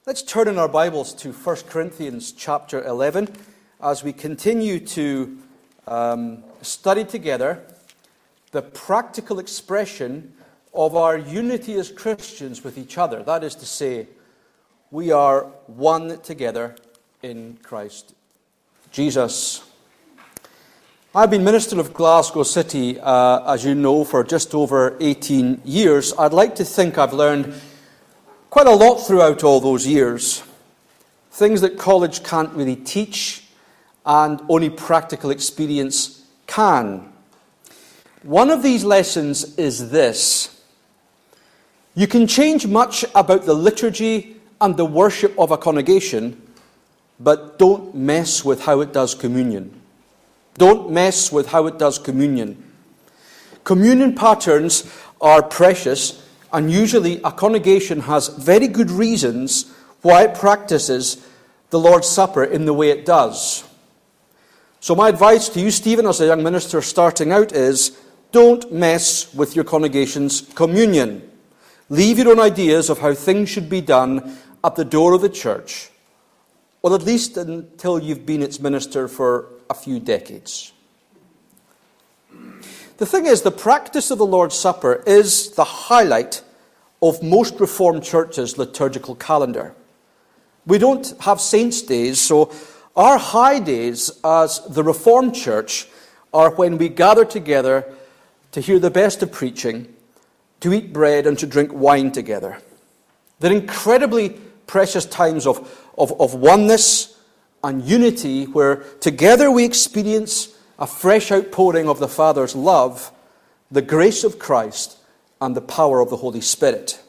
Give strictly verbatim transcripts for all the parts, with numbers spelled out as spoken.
Let's turn in our Bibles to First Corinthians chapter eleven as we continue to um, study together the practical expression of our unity as Christians with each other. That is to say, we are one together in Christ Jesus. I've been minister of Glasgow City, uh, as you know, for just over eighteen years. I'd like to think I've learned quite a lot throughout all those years. Things that college can't really teach and only practical experience can. One of these lessons is this: you can change much about the liturgy and the worship of a congregation, but don't mess with how it does communion. Don't mess with how it does communion. Communion patterns are precious, and usually a congregation has very good reasons why it practices the Lord's Supper in the way it does. So my advice to you, Stephen, as a young minister starting out is, don't mess with your congregation's communion. Leave your own ideas of how things should be done at the door of the church, or at least until you've been its minister for a few decades. The thing is, the practice of the Lord's Supper is the highlight of most Reformed churches' liturgical calendar. We don't have saints' days, so our high days as the Reformed Church are when we gather together to hear the best of preaching, to eat bread and to drink wine together. They're incredibly precious times of, of, of oneness and unity, where together we experience a fresh outpouring of the Father's love, the grace of Christ, and the power of the Holy Spirit.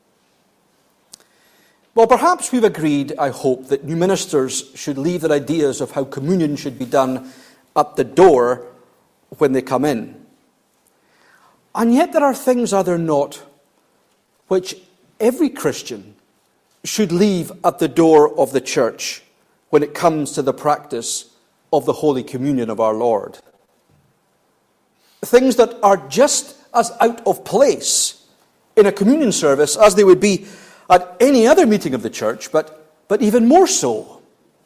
Well, perhaps we've agreed, I hope, that new ministers should leave their ideas of how communion should be done at the door when they come in. And yet there are things, are there not, which every Christian should leave at the door of the church when it comes to the practice of the Holy Communion of our Lord. Things that are just as out of place in a communion service as they would be at any other meeting of the church, but, but even more so.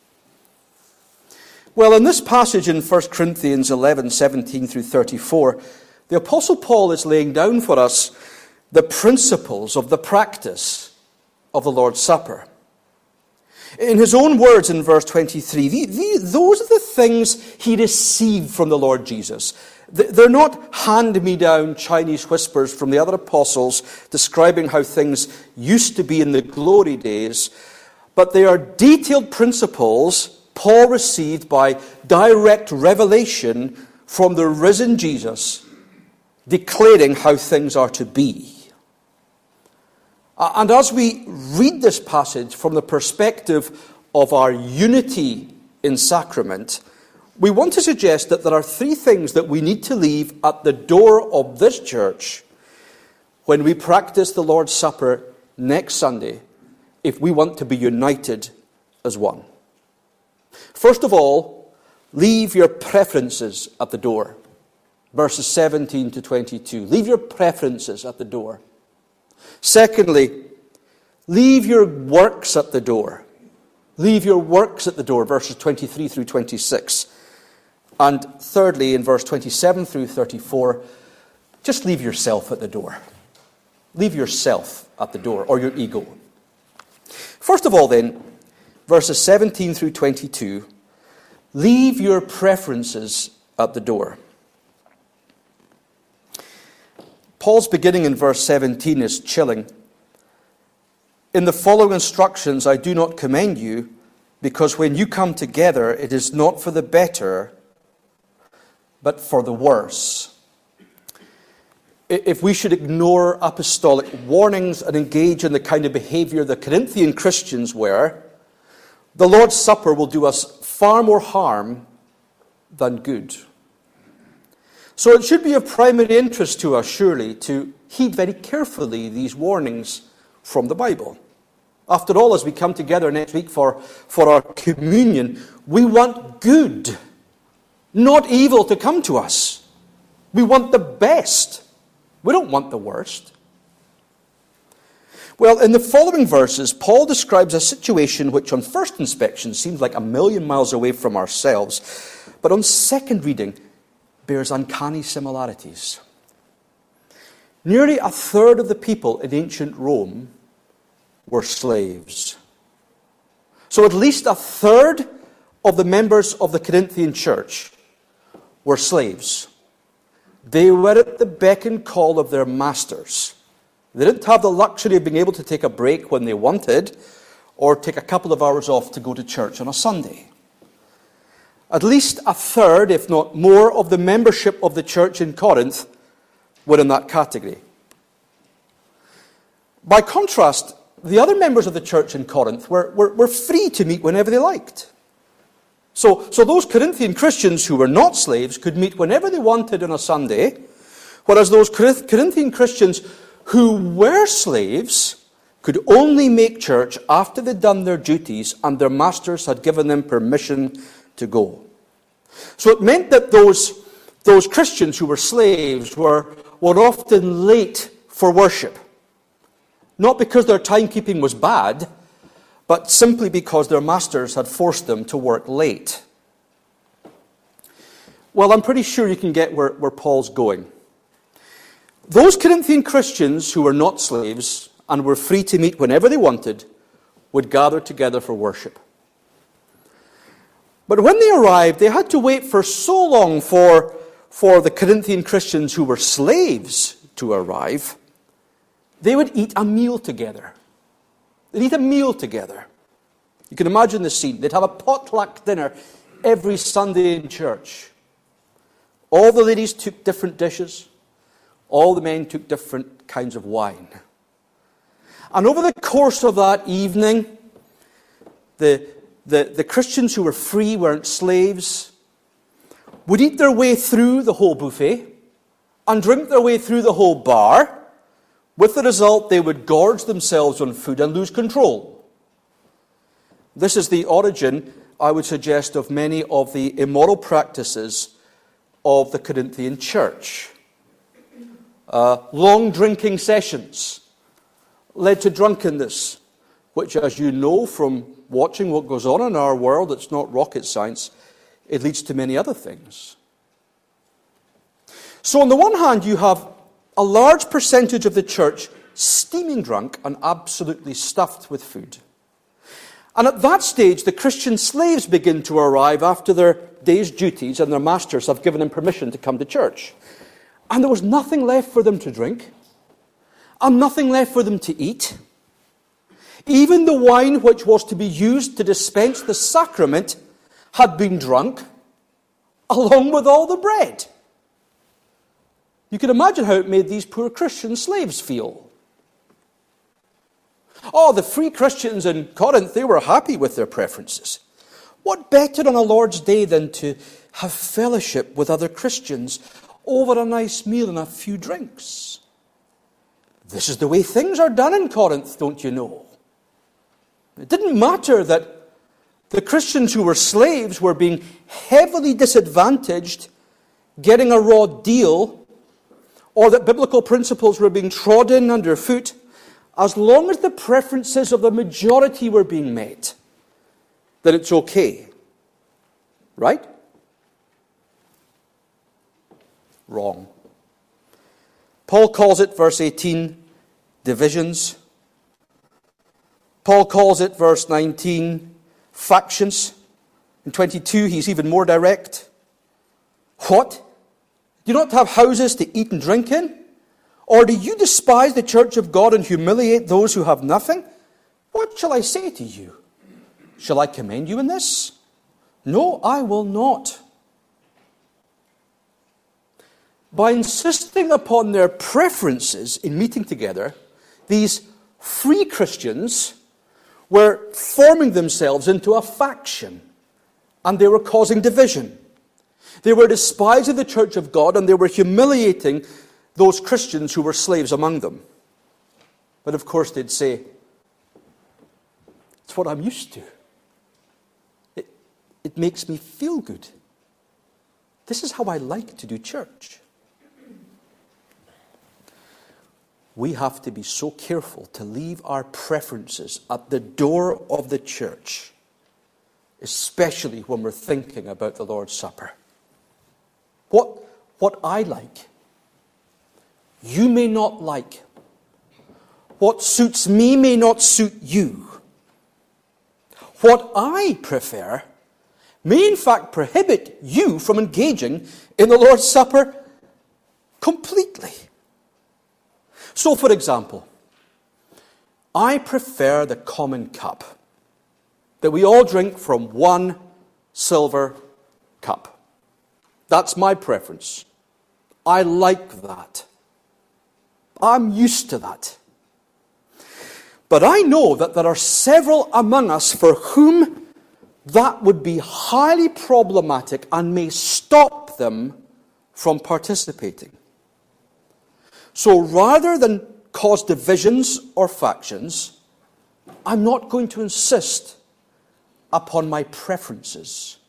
Well, in this passage in First Corinthians eleven, seventeen through thirty-four, the Apostle Paul is laying down for us the principles of the practice of the Lord's Supper. In his own words in verse twenty-three, the, the, those are the things he received from the Lord Jesus. They're not hand-me-down Chinese whispers from the other apostles describing how things used to be in the glory days, but they are detailed principles Paul received by direct revelation from the risen Jesus, declaring how things are to be. And as we read this passage from the perspective of our unity in sacrament, we want to suggest that there are three things that we need to leave at the door of this church when we practice the Lord's Supper next Sunday, if we want to be united as one. First of all, leave your preferences at the door. Verses seventeen to twenty-two. Leave your preferences at the door. Secondly, leave your works at the door. Leave your works at the door, verses twenty-three through twenty-six. And thirdly, in verse twenty-seven through thirty-four, just leave yourself at the door. Leave yourself at the door, or your ego. First of all then, verses seventeen through twenty-two, leave your preferences at the door. Paul's beginning in verse seventeen is chilling. In the following instructions I do not commend you, because when you come together it is not for the better, but for the worse. If we should ignore apostolic warnings and engage in the kind of behavior the Corinthian Christians were, the Lord's Supper will do us far more harm than good. So it should be of primary interest to us, surely, to heed very carefully these warnings from the Bible. After all, as we come together next week for, for our communion, we want good, not evil, to come to us. We want the best. We don't want the worst. Well, in the following verses, Paul describes a situation which on first inspection seems like a million miles away from ourselves, but on second reading bears uncanny similarities. Nearly a third of the people in ancient Rome were slaves. So at least a third of the members of the Corinthian church were slaves. They were at the beck and call of their masters. They didn't have the luxury of being able to take a break when they wanted, or take a couple of hours off to go to church on a Sunday. At least a third, if not more, of the membership of the church in Corinth were in that category. By contrast, the other members of the church in Corinth were, were, were free to meet whenever they liked. So, so those Corinthian Christians who were not slaves could meet whenever they wanted on a Sunday, whereas those Corinthian Christians who were slaves could only make church after they'd done their duties and their masters had given them permission to go. So it meant that those, those Christians who were slaves were, were often late for worship. Not because their timekeeping was bad, but simply because their masters had forced them to work late. Well, I'm pretty sure you can get where, where Paul's going. Those Corinthian Christians who were not slaves and were free to meet whenever they wanted would gather together for worship. But when they arrived, they had to wait for so long for, for the Corinthian Christians who were slaves to arrive. They would eat a meal together. They'd eat a meal together. You can imagine the scene. They'd have a potluck dinner every Sunday in church. All the ladies took different dishes. All the men took different kinds of wine. And over the course of that evening, the, the, the Christians who were free, weren't slaves, would eat their way through the whole buffet and drink their way through the whole bar. With the result, they would gorge themselves on food and lose control. This is the origin, I would suggest, of many of the immoral practices of the Corinthian church. Uh, long drinking sessions led to drunkenness, which, as you know from watching what goes on in our world, it's not rocket science, it leads to many other things. So on the one hand, you have a large percentage of the church steaming drunk and absolutely stuffed with food. And at that stage, the Christian slaves begin to arrive after their day's duties, and their masters have given them permission to come to church. And there was nothing left for them to drink, and nothing left for them to eat. Even the wine which was to be used to dispense the sacrament had been drunk, along with all the bread. You can imagine how it made these poor Christian slaves feel. Oh, the free Christians in Corinth, they were happy with their preferences. What better on a Lord's Day than to have fellowship with other Christians over a nice meal and a few drinks? This is the way things are done in Corinth, don't you know? It didn't matter that the Christians who were slaves were being heavily disadvantaged, getting a raw deal, or that biblical principles were being trodden underfoot, as long as the preferences of the majority were being met, then it's okay. Right? Wrong. Paul calls it, verse eighteen, divisions. Paul calls it, verse nineteen, factions. In twenty-two, he's even more direct. What? Do you not have houses to eat and drink in? Or do you despise the church of God and humiliate those who have nothing? What shall I say to you? Shall I commend you in this? No, I will not. By insisting upon their preferences in meeting together, these free Christians were forming themselves into a faction, and they were causing division. They were despising the church of God, and they were humiliating those Christians who were slaves among them. But of course they'd say, it's what I'm used to. It, it makes me feel good. This is how I like to do church. we have to be so careful to leave our preferences at the door of the church, especially when we're thinking about the Lord's Supper. What, what I like, you may not like. What suits me may not suit you. What I prefer may in fact prohibit you from engaging in the Lord's Supper completely. So, for example, I prefer the common cup, that we all drink from one silver cup. That's my preference. I like that. I'm used to that. But I know that there are several among us for whom that would be highly problematic and may stop them from participating. So rather than cause divisions or factions, I'm not going to insist upon my preferences.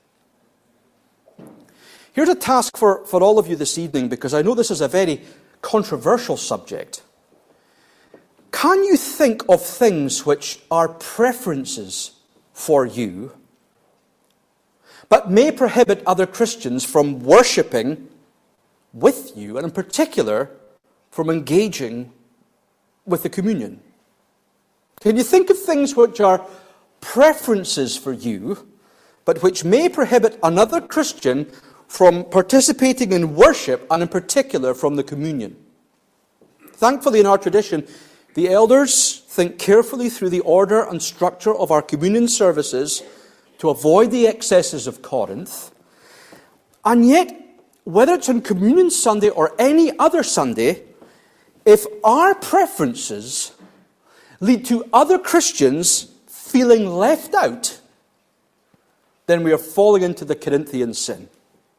Here's a task for, for all of you this evening, because I know this is a very controversial subject. Can you think of things which are preferences for you, but may prohibit other Christians from worshipping with you, and in particular, from engaging with the communion? Can you think of things which are preferences for you, but which may prohibit another Christian from participating in worship, and in particular from the communion? Thankfully, in our tradition, the elders think carefully through the order and structure of our communion services to avoid the excesses of Corinth. And yet, whether it's on Communion Sunday or any other Sunday, if our preferences lead to other Christians feeling left out, then we are falling into the Corinthian sin.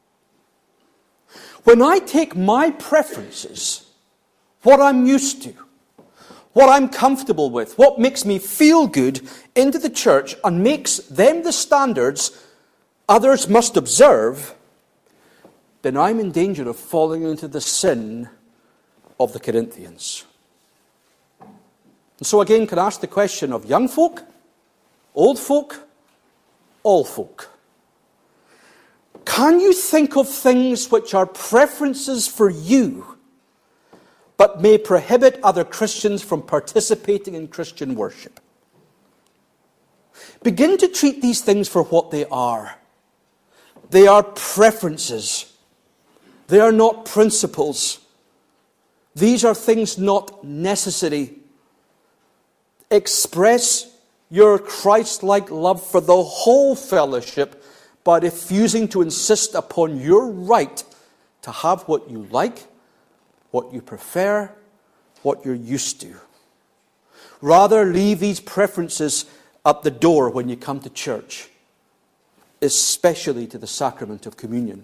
When I take my preferences, what I'm used to, what I'm comfortable with, what makes me feel good, into the church and makes them the standards others must observe, then I'm in danger of falling into the sin of the Corinthians. And so again, can I ask the question of young folk, old folk, all folk? Can you think of things which are preferences for you, but may prohibit other Christians from participating in Christian worship? Begin to treat these things for what they are. They are preferences. They are not principles. These are things not necessary. Express your Christ-like love for the whole fellowship by refusing to insist upon your right to have what you like, what you prefer, what you're used to. Rather, leave these preferences at the door when you come to church, especially to the sacrament of communion.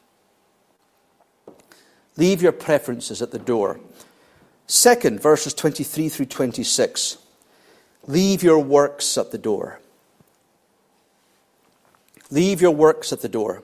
Leave your preferences at the door. Second, verses twenty-three through twenty-six. Leave your works at the door. Leave your works at the door.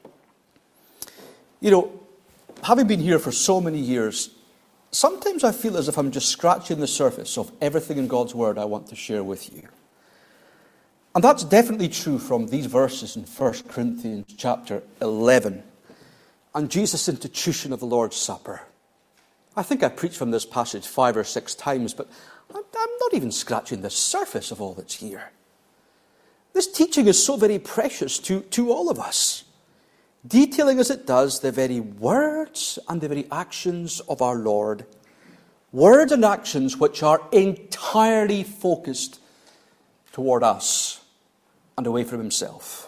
You know, having been here for so many years, sometimes I feel as if I'm just scratching the surface of everything in God's Word I want to share with you. And that's definitely true from these verses in First Corinthians chapter eleven and Jesus' institution of the Lord's Supper. I think I preached from this passage five or six times, but I'm not even scratching the surface of all that's here. This teaching is so very precious to, to all of us, detailing as it does the very words and the very actions of our Lord. Words and actions which are entirely focused toward us and away from himself.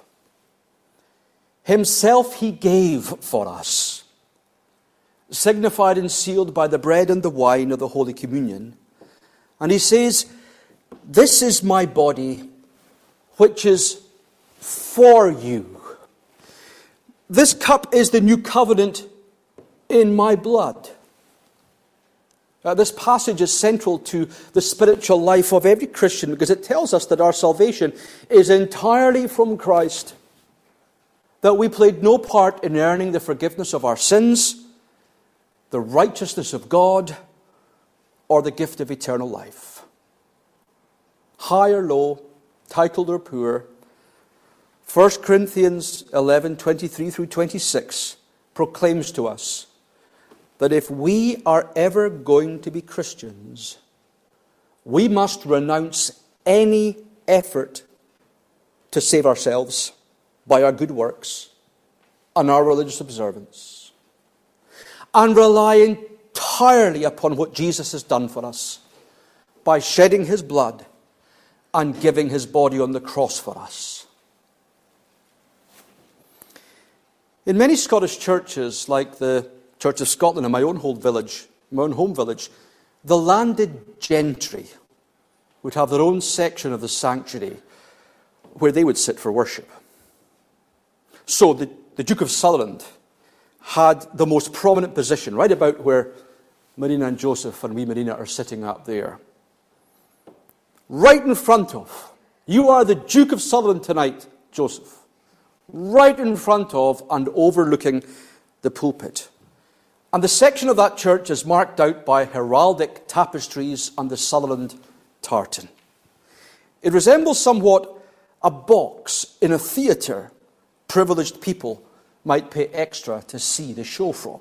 Himself he gave for us, signified and sealed by the bread and the wine of the Holy Communion. And he says, "This is my body, which is for you. This cup is the new covenant in my blood." Uh, this passage is central to the spiritual life of every Christian because it tells us that our salvation is entirely from Christ, that we played no part in earning the forgiveness of our sins, the righteousness of God, or the gift of eternal life. High or low, titled or poor, First Corinthians eleven, twenty-three through twenty-six proclaims to us that if we are ever going to be Christians, we must renounce any effort to save ourselves by our good works and our religious observance, and rely entirely upon what Jesus has done for us by shedding his blood and giving his body on the cross for us. In many Scottish churches, like the Church of Scotland in my own home village, my own home village, the landed gentry would have their own section of the sanctuary where they would sit for worship. So the, the Duke of Sutherland had the most prominent position, right about where Marina and Joseph and wee Marina are sitting up there. Right in front of, you are the Duke of Sutherland tonight, Joseph. Right in front of and overlooking the pulpit. And the section of that church is marked out by heraldic tapestries and the Sutherland tartan. It resembles somewhat a box in a theatre privileged people might pay extra to see the show from.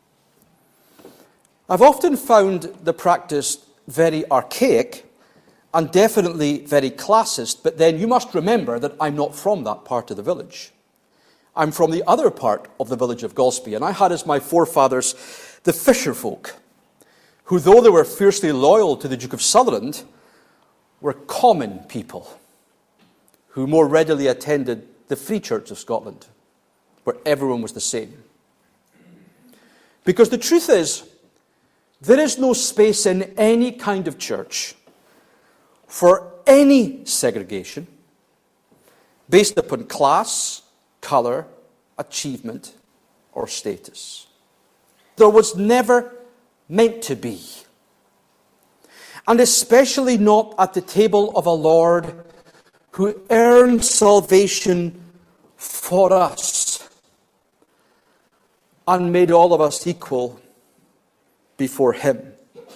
I've often found the practice very archaic and definitely very classist, but then you must remember that I'm not from that part of the village. I'm from the other part of the village of Golspie, and I had as my forefathers the fisher folk, who, though they were fiercely loyal to the Duke of Sutherland, were common people who more readily attended the Free Church of Scotland, where everyone was the same. Because the truth is, there is no space in any kind of church for any segregation based upon class, colour, achievement, or status. There was never meant to be. And especially not at the table of a Lord who earned salvation for us and made all of us equal before him.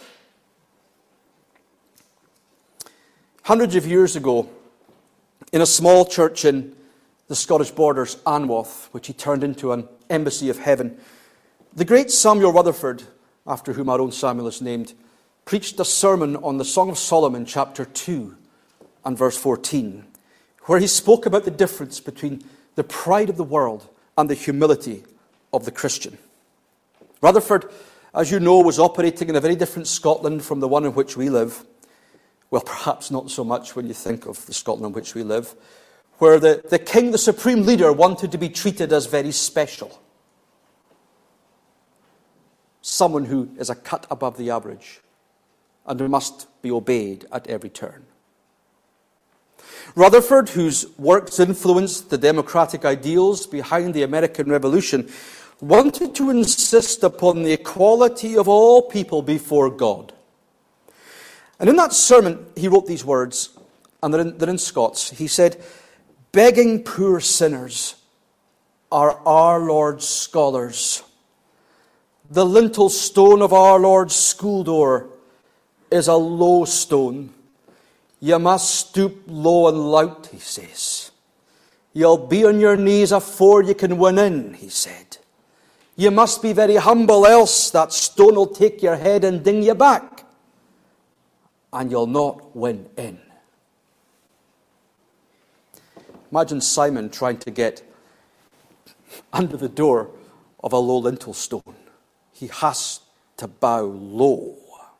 Hundreds of years ago, in a small church in the Scottish borders, Anwath, which he turned into an embassy of heaven, the great Samuel Rutherford, after whom our own Samuel is named, preached a sermon on the Song of Solomon, chapter two and verse fourteen, where he spoke about the difference between the pride of the world and the humility of the Christian. Rutherford, as you know, was operating in a very different Scotland from the one in which we live. Well, perhaps not so much when you think of the Scotland in which we live, where the, the king, the supreme leader, wanted to be treated as very special. Someone who is a cut above the average and who must be obeyed at every turn. Rutherford, whose works influenced the democratic ideals behind the American Revolution, wanted to insist upon the equality of all people before God. And in that sermon, he wrote these words, and they're in, they're in Scots. He said, "Begging poor sinners are our Lord's scholars. The lintel stone of our Lord's school door is a low stone. You must stoop low and lout," he says. "You'll be on your knees afore you can win in," he said. "You must be very humble, else that stone will take your head and ding you back, and you'll not win in." Imagine Simon trying to get under the door of a low lintel stone. He has to bow low.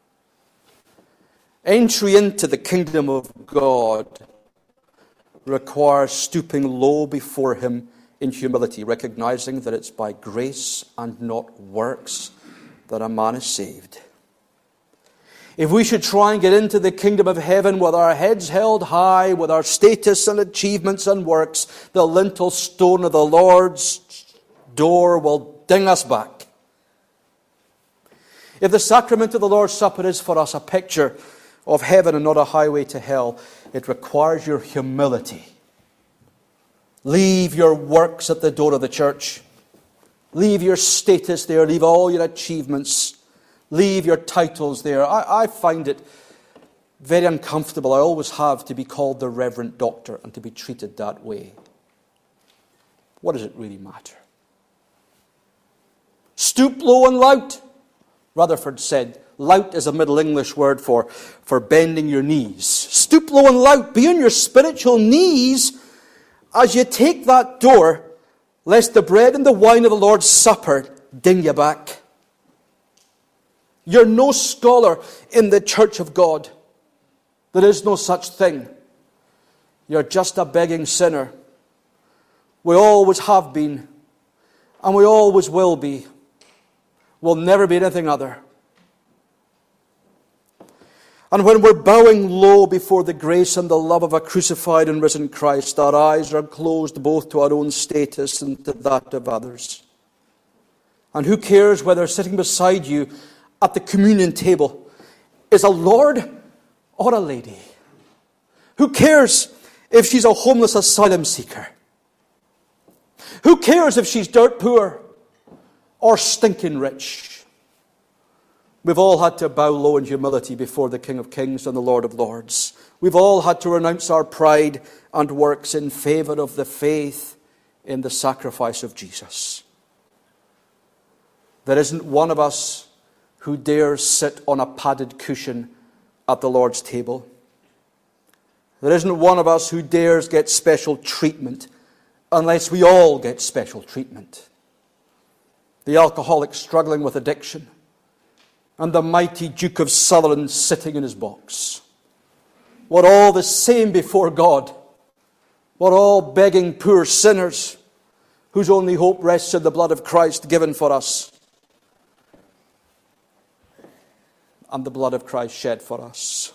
Entry into the kingdom of God requires stooping low before him in humility, recognizing that it's by grace and not works that a man is saved. If we should try and get into the kingdom of heaven with our heads held high, with our status and achievements and works, the lintel stone of the Lord's door will ding us back. If the sacrament of the Lord's Supper is for us a picture of heaven and not a highway to hell, it requires your humility. Leave your works at the door of the church. Leave your status there. Leave all your achievements. Leave your titles there. I, I find it very uncomfortable. I always have, to be called the Reverend Doctor and to be treated that way. What does it really matter? Stoop low and lout, Rutherford said. Lout is a Middle English word for, for bending your knees. Stoop low and lout. Be on your spiritual knees as you take that door, lest the bread and the wine of the Lord's Supper ding you back. You're no scholar in the church of God. There is no such thing. You're just a begging sinner. We always have been, and we always will be. We'll never be anything other. And when we're bowing low before the grace and the love of a crucified and risen Christ, our eyes are closed both to our own status and to that of others. And who cares whether sitting beside you at the communion table is a lord or a lady? Who cares if she's a homeless asylum seeker? Who cares if she's dirt poor or stinking rich? We've all had to bow low in humility before the King of Kings and the Lord of Lords. We've all had to renounce our pride and works in favor of the faith in the sacrifice of Jesus. There isn't one of us who dares sit on a padded cushion at the Lord's table. There isn't one of us who dares get special treatment unless we all get special treatment. The alcoholic struggling with addiction, and the mighty Duke of Sutherland sitting in his box. We're all the same before God. We're all begging poor sinners whose only hope rests in the blood of Christ given for us, and the blood of Christ shed for us.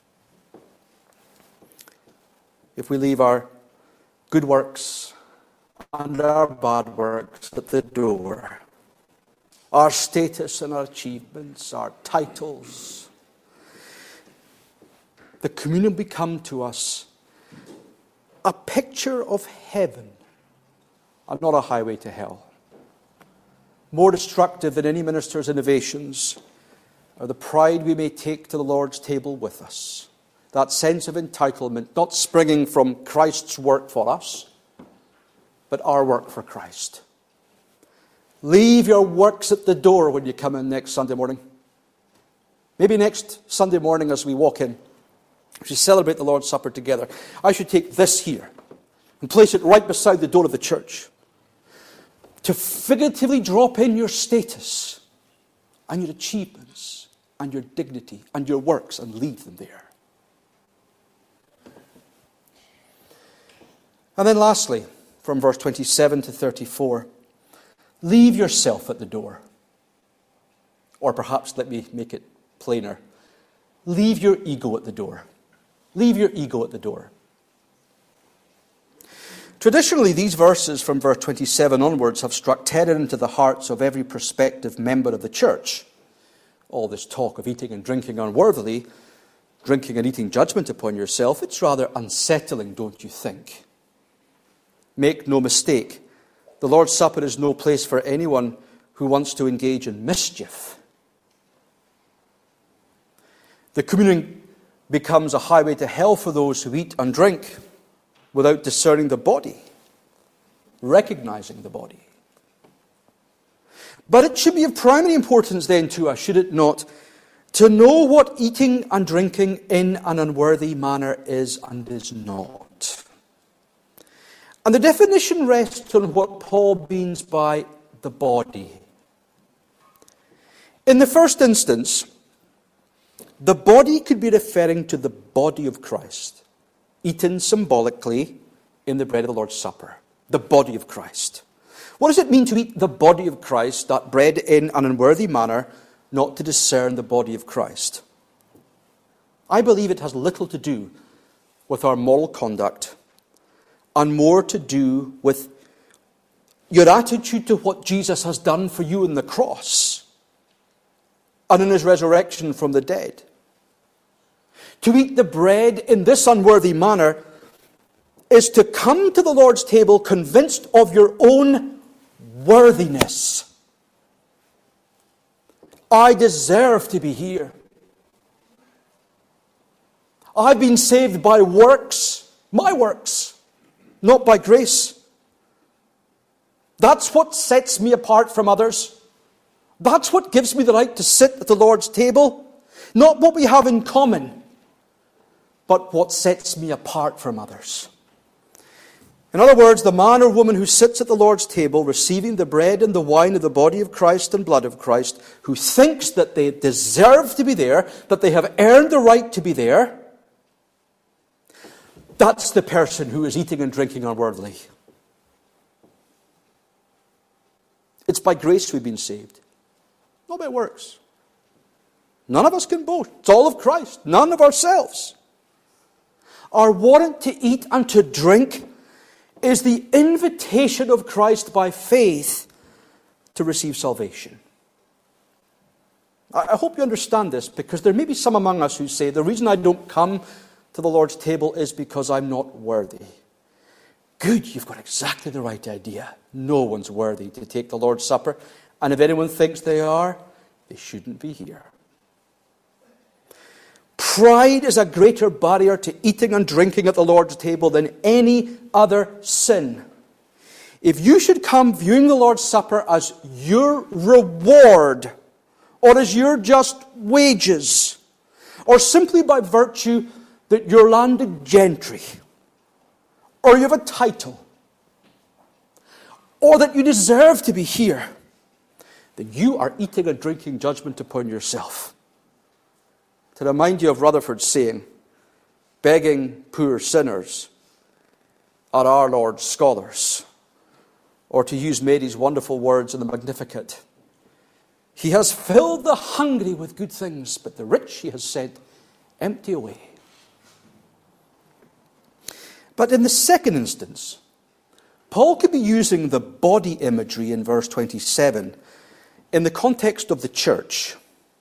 If we leave our good works and our bad works at the door, our status and our achievements, our titles, the communion become to us a picture of heaven and not a highway to hell. More destructive than any minister's innovations are the pride we may take to the Lord's table with us. That sense of entitlement, not springing from Christ's work for us, but our work for Christ. Leave your works at the door when you come in next Sunday morning. Maybe next Sunday morning as we walk in, as we celebrate the Lord's Supper together, I should take this here and place it right beside the door of the church to figuratively drop in your status and your achievements and your dignity and your works and leave them there. And then lastly, from verse twenty-seven to thirty-four, leave yourself at the door. Or perhaps let me make it plainer. Leave your ego at the door. Leave your ego at the door. Traditionally, these verses from verse twenty-seven onwards have struck terror into the hearts of every prospective member of the church. All this talk of eating and drinking unworthily, drinking and eating judgment upon yourself, it's rather unsettling, don't you think? Make no mistake, the Lord's Supper is no place for anyone who wants to engage in mischief. The communion becomes a highway to hell for those who eat and drink without discerning the body, recognizing the body. But it should be of primary importance then to us, should it not, to know what eating and drinking in an unworthy manner is and is not. And the definition rests on what Paul means by the body. In the first instance, the body could be referring to the body of Christ, eaten symbolically in the bread of the Lord's Supper. The body of Christ. What does it mean to eat the body of Christ, that bread in an unworthy manner, not to discern the body of Christ? I believe it has little to do with our moral conduct and more to do with your attitude to what Jesus has done for you on the cross and in his resurrection from the dead. To eat the bread in this unworthy manner is to come to the Lord's table convinced of your own worthiness I deserve to be here. I've been saved by works, my works, not by grace. That's what sets me apart from others. That's what gives me the right to sit at the Lord's table. Not what we have in common, but what sets me apart from others. In other words, the man or woman who sits at the Lord's table, receiving the bread and the wine of the body of Christ and blood of Christ, who thinks that they deserve to be there, that they have earned the right to be there, that's the person who is eating and drinking unworthily. It's by grace we've been saved, not by works. None of us can boast. It's all of Christ, none of ourselves. Our warrant to eat and to drink is the invitation of Christ by faith to receive salvation. I hope you understand this, because there may be some among us who say, the reason I don't come to the Lord's table is because I'm not worthy. Good, you've got exactly the right idea. No one's worthy to take the Lord's Supper, and if anyone thinks they are, they shouldn't be here. Pride is a greater barrier to eating and drinking at the Lord's table than any other sin. If you should come viewing the Lord's Supper as your reward, or as your just wages, or simply by virtue that you're landed gentry, or you have a title, or that you deserve to be here, then you are eating and drinking judgment upon yourself. To remind you of Rutherford's saying, begging poor sinners are our Lord's scholars. Or to use Mary's wonderful words in the Magnificat, He has filled the hungry with good things, but the rich, He has said, empty away. But in the second instance, Paul could be using the body imagery in verse twenty-seven in the context of the church.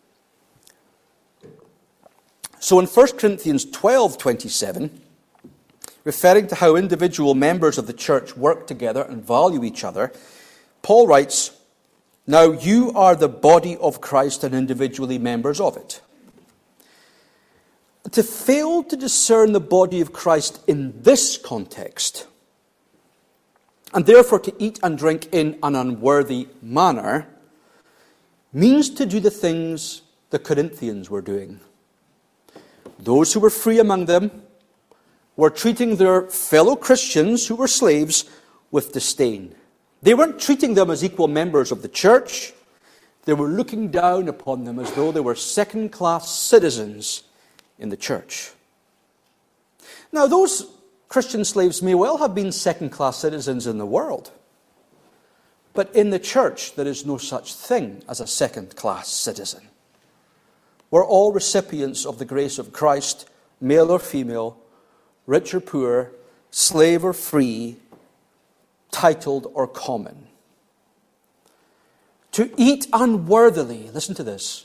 So in First Corinthians twelve twenty-seven, referring to how individual members of the church work together and value each other, Paul writes, "Now you are the body of Christ and individually members of it." To fail to discern the body of Christ in this context, and therefore to eat and drink in an unworthy manner, means to do the things the Corinthians were doing. Those who were free among them were treating their fellow Christians who were slaves with disdain. They weren't treating them as equal members of the church. They were looking down upon them as though they were second-class citizens in the church. Now, those Christian slaves may well have been second-class citizens in the world, but in the church there is no such thing as a second-class citizen. We're all recipients of the grace of Christ, male or female, rich or poor, slave or free, titled or common. To eat unworthily, listen to this.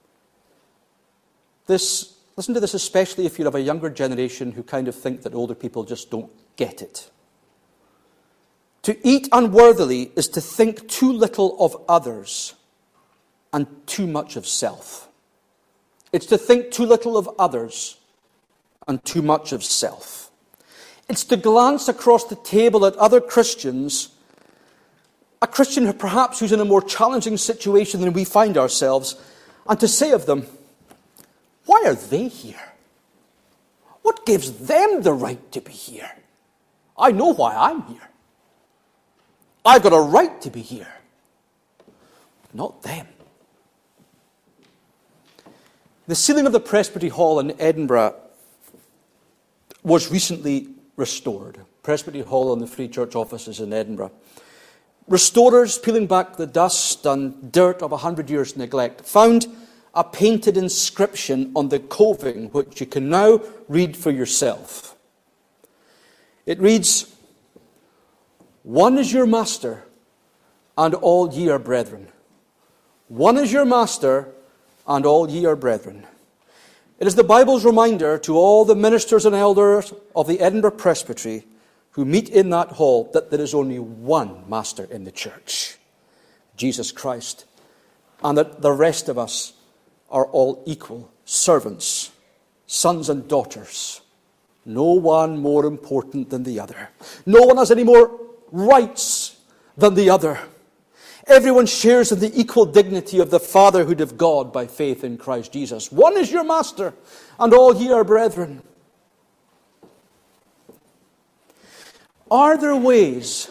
This, listen to this especially if you're of a younger generation who kind of think that older people just don't get it. To eat unworthily is to think too little of others and too much of self. It's to think too little of others and too much of self. It's to glance across the table at other Christians, a Christian who perhaps who's in a more challenging situation than we find ourselves, and to say of them, why are they here? What gives them the right to be here? I know why I'm here. I've got a right to be here. Not them. The ceiling of the Presbytery Hall in Edinburgh was recently restored. Presbytery Hall and the Free Church offices in Edinburgh. Restorers, peeling back the dust and dirt of a hundred years' neglect, found a painted inscription on the coving, which you can now read for yourself. It reads, "One is your master, and all ye are brethren. One is your master, and all ye are brethren." It is the Bible's reminder to all the ministers and elders of the Edinburgh Presbytery who meet in that hall that there is only one master in the church, Jesus Christ, and that the rest of us are all equal servants, sons and daughters. No one more important than the other. No one has any more rights than the other. Everyone shares in the equal dignity of the fatherhood of God by faith in Christ Jesus. One is your master, and all ye are brethren. Are there ways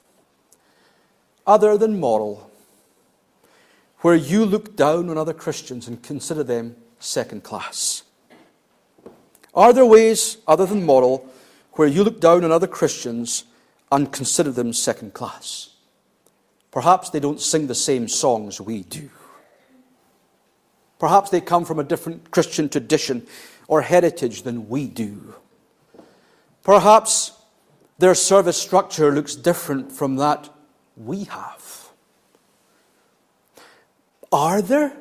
other than moral where you look down on other Christians and consider them second class? Are there ways other than moral where you look down on other Christians and consider them second class? Perhaps they don't sing the same songs we do. Perhaps they come from a different Christian tradition or heritage than we do. Perhaps their service structure looks different from that we have. Are there?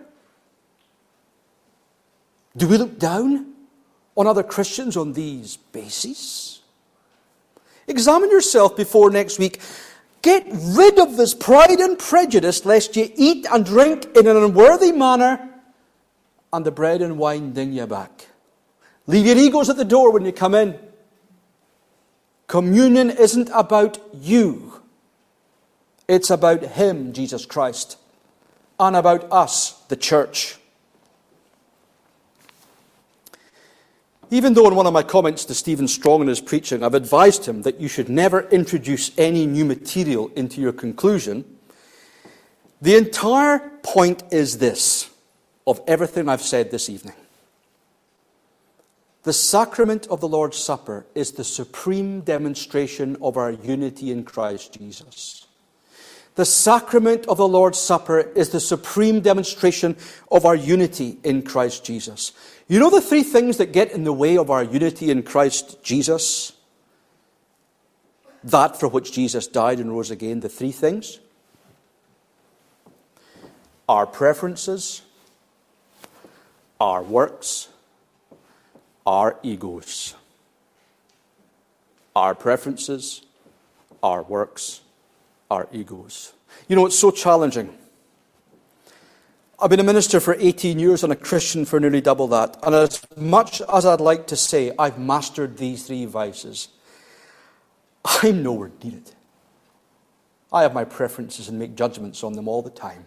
Do we look down on other Christians on these bases? Examine yourself before next week. Get rid of this pride and prejudice, lest you eat and drink in an unworthy manner, and the bread and wine ding you back. Leave your egos at the door when you come in. Communion isn't about you. It's about Him, Jesus Christ, and about us, the church. Even though in one of my comments to Stephen Strong in his preaching, I've advised him that you should never introduce any new material into your conclusion, the entire point is this, of everything I've said this evening. The sacrament of the Lord's Supper is the supreme demonstration of our unity in Christ Jesus. The sacrament of the Lord's Supper is the supreme demonstration of our unity in Christ Jesus. You know the three things that get in the way of our unity in Christ Jesus? That for which Jesus died and rose again, the three things? Our preferences, our works, our egos. Our preferences, our works, our egos. You know, it's so challenging. I've been a minister for eighteen years and a Christian for nearly double that. And as much as I'd like to say I've mastered these three vices, I'm nowhere near it. I have my preferences and make judgments on them all the time.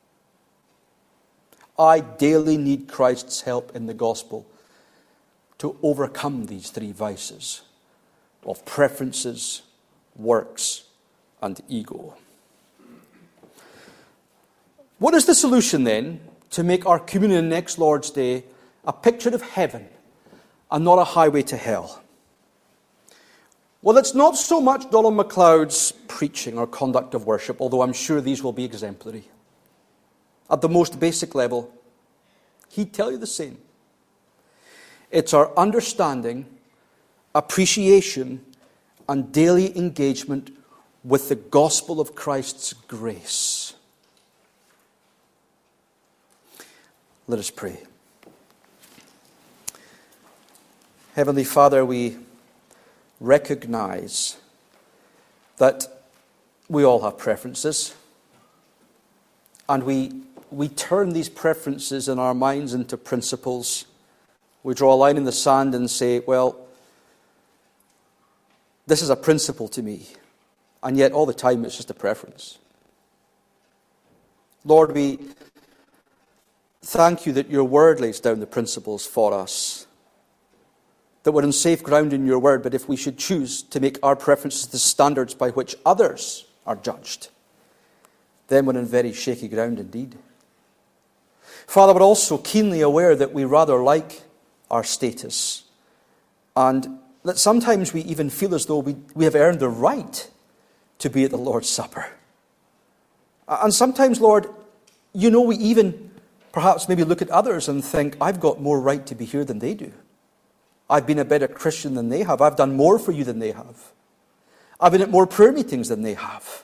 I daily need Christ's help in the gospel to overcome these three vices of preferences, works, and ego. What is the solution then to make our communion next Lord's Day a picture of heaven and not a highway to hell? Well, it's not so much Donald MacLeod's preaching or conduct of worship, although I'm sure these will be exemplary. At the most basic level, he'd tell you the same. It's our understanding, appreciation, and daily engagement with the gospel of Christ's grace. Let us pray. Heavenly Father, we recognize that we all have preferences, and we, we turn these preferences in our minds into principles. We draw a line in the sand and say, well, this is a principle to me, and yet all the time it's just a preference. Lord, we thank you that your word lays down the principles for us, that we're on safe ground in your word, but if we should choose to make our preferences the standards by which others are judged, then we're in very shaky ground indeed. Father, we're also keenly aware that we rather like our status, and that sometimes we even feel as though we, we have earned the right to be at the Lord's Supper. And sometimes, Lord, you know, we even perhaps maybe look at others and think, I've got more right to be here than they do. I've been a better Christian than they have. I've done more for you than they have. I've been at more prayer meetings than they have.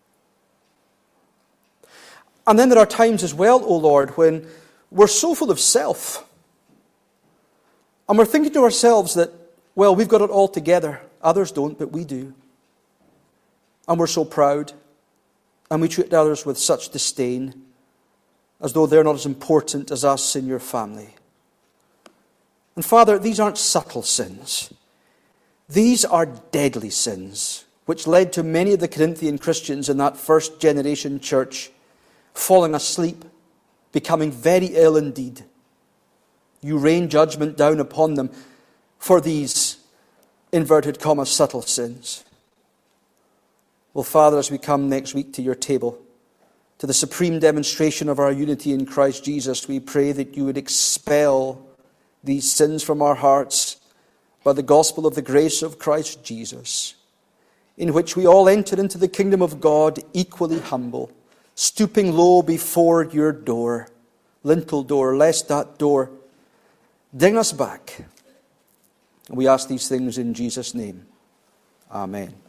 And then there are times as well, O Lord, when we're so full of self. And we're thinking to ourselves that, well, we've got it all together. Others don't, but we do. And we're so proud. And we treat others with such disdain. as though they're not as important as us in your family. And Father, these aren't subtle sins. These are deadly sins, which led to many of the Corinthian Christians in that first generation church falling asleep, becoming very ill indeed. You rain judgment down upon them for these, inverted commas, subtle sins. Well, Father, as we come next week to your table, to the supreme demonstration of our unity in Christ Jesus, we pray that you would expel these sins from our hearts by the gospel of the grace of Christ Jesus, in which we all enter into the kingdom of God equally humble, stooping low before your door, lintel door, lest that door ding us back. And we ask these things in Jesus' name. Amen.